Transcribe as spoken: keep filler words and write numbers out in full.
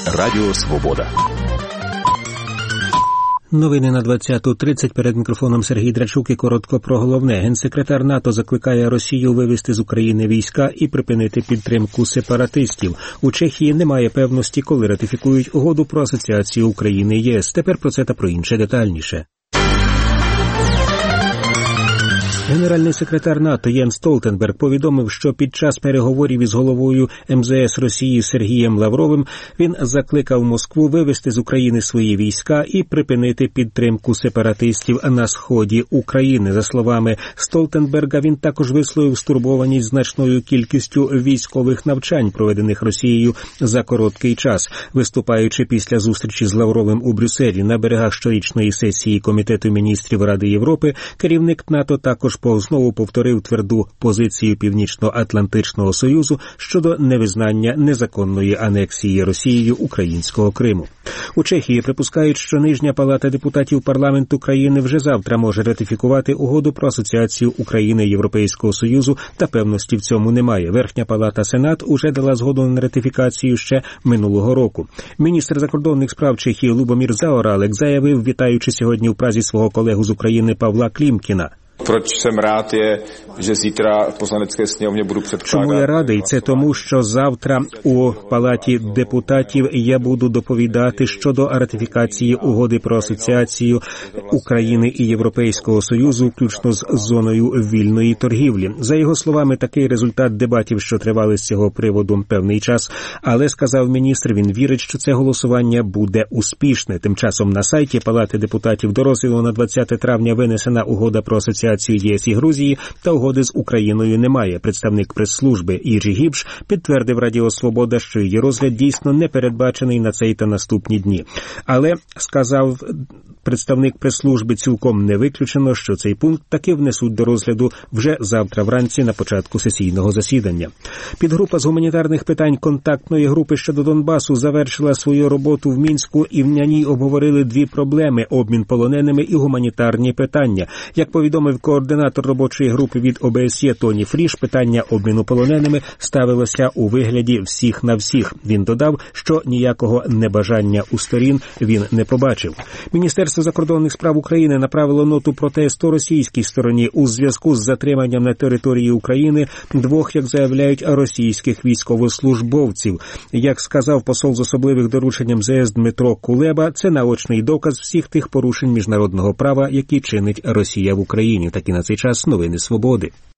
Радіо Свобода. Новини на двадцяту тридцять. Перед мікрофоном Сергій Драчук і коротко про головне. Генсекретар НАТО закликає Росію вивести з України війська і припинити підтримку сепаратистів. У Чехії немає певності, коли ратифікують угоду про асоціацію України і ЄС. Тепер про це та про інше детальніше. Генеральний секретар НАТО Єнс Столтенберг повідомив, що під час переговорів із головою ем зе ес Росії Сергієм Лавровим він закликав Москву вивести з України свої війська і припинити підтримку сепаратистів на сході України. За словами Столтенберга, він також висловив стурбованість значною кількістю військових навчань, проведених Росією за короткий час. Виступаючи після зустрічі з Лавровим у Брюсселі на берегах щорічної сесії Комітету міністрів Ради Європи, керівник НАТО також знову повторив тверду позицію Північно-Атлантичного Союзу щодо невизнання незаконної анексії Росією українського Криму. У Чехії припускають, що Нижня палата депутатів парламенту країни вже завтра може ратифікувати угоду про асоціацію України і Європейського Союзу, та певності в цьому немає. Верхня палата Сенат уже дала згоду на ратифікацію ще минулого року. Міністр закордонних справ Чехії Любомір Заоралек заявив, вітаючи сьогодні в Празі свого колегу з України Павла Клімкіна. Proč jsem rád je, že zítra v poslanecké sněmovně budu předkládat. Чому я радий? Це тому, що завтра у Палаті депутатів я буду доповідати щодо ратифікації угоди про асоціацію України і Європейського Союзу, включно з зоною вільної торгівлі. За його словами, такий результат дебатів, що тривали з цього приводу певний час, але, сказав міністр, він вірить, що це голосування буде успішне. Тим часом на сайті Палати депутатів до розгляду на двадцяте травня винесена угода про асоціацію ЄС і Грузії, та угоди з Україною немає. Представник прес-служби Іджі Гібш підтвердив Радіо Свобода, що її розгляд дійсно не передбачений на цей та наступні дні. Але, сказав представник прес-служби, цілком не виключено, що цей пункт таки внесуть до розгляду вже завтра вранці на початку сесійного засідання. Підгрупа з гуманітарних питань контактної групи щодо Донбасу завершила свою роботу в Мінську, і в ній обговорили дві проблеми – обмін полоненими і гуманітарні питання. Як повідомив координатор робочої групи від о бе ес є Тоні Фріш, питання обміну полоненими ставилося у вигляді всіх на всіх. Він додав, що ніякого небажання у сторін він не побачив. Міністерство закордонних справ України направило ноту протесту російській стороні у зв'язку з затриманням на території України двох, як заявляють, російських військовослужбовців. Як сказав посол з особливих доручень ем зе ес Дмитро Кулеба, це наочний доказ всіх тих порушень міжнародного права, які чинить Росія в Україні. Такі на цей час новини Свободи.